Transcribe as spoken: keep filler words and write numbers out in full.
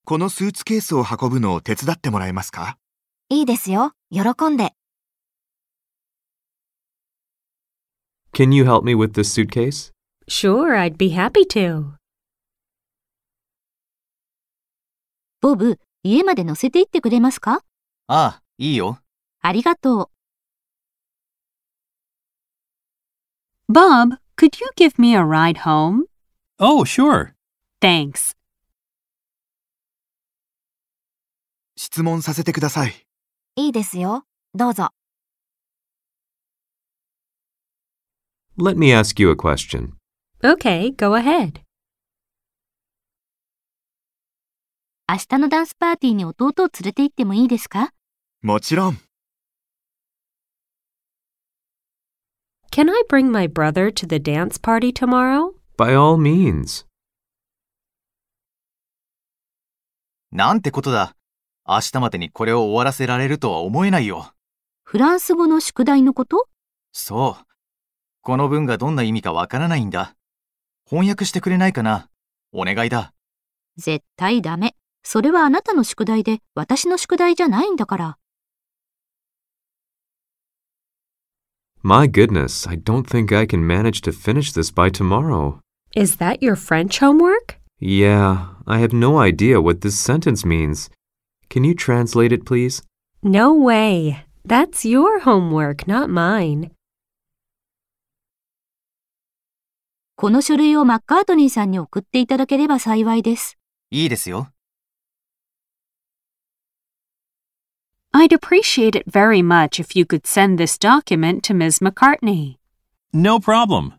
このスーツケースを運ぶのを手伝ってもらえますか？ いいですよ。喜んで。 Can you help me with this suitcase? Sure, I'd be happy to. ボブ、家まで乗せて行ってくれますか？ ああ、いいよ。 ありがとう。Bob, could you give me a ride home? Oh, sure. Thanks. 質問させてください。 いいですよ。どうぞ。 Let me ask you a question. Okay, go ahead. 明日のダンスパーティーに弟を連れて行ってもいいですか？ もちろん。 Can I bring my brother to the dance party tomorrow? By all means. なんてことだ。明日までにこれを終わらせられるとは思えないよ。 フランス語の宿題のこと？ そう。この文がどんな意味かわからないんだ。翻訳してくれないかな。お願いだ。 絶対ダメ。それはあなたの宿題で、私の宿題じゃないんだから。 My goodness, I don't think I can manage to finish this by tomorrow. Is that your French homework? Yeah, I have no idea what this sentence means. Can you translate it, please? No way. That's your homework, not mine. この書類をマッカートニーさんに送っていただければ幸いです。 いいですよ。 I'd appreciate it very much if you could send this document to Miz McCartney. No problem.